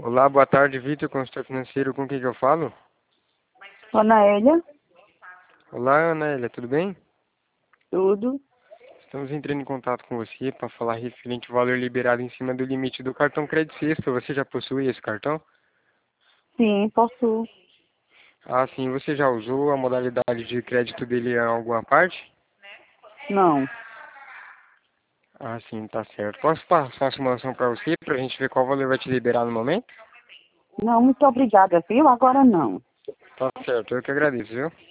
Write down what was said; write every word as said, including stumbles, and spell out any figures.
Olá, boa tarde, Vitor, consultor financeiro, com quem que eu falo? Anaélia, Olá, Anélia, tudo bem? tudo. Estamos entrando em contato com você para falar referente ao valor liberado em cima do limite do cartão Crédito Sexta. Você já possui esse cartão? Sim, posso. Ah, sim, você já usou a modalidade de crédito dele em alguma parte? Não. Ah, sim, tá certo. Posso passar uma simulação para você, para a gente ver qual valor vai te liberar no momento? Não, muito obrigada, viu? Agora não. Tá certo, eu que agradeço, viu?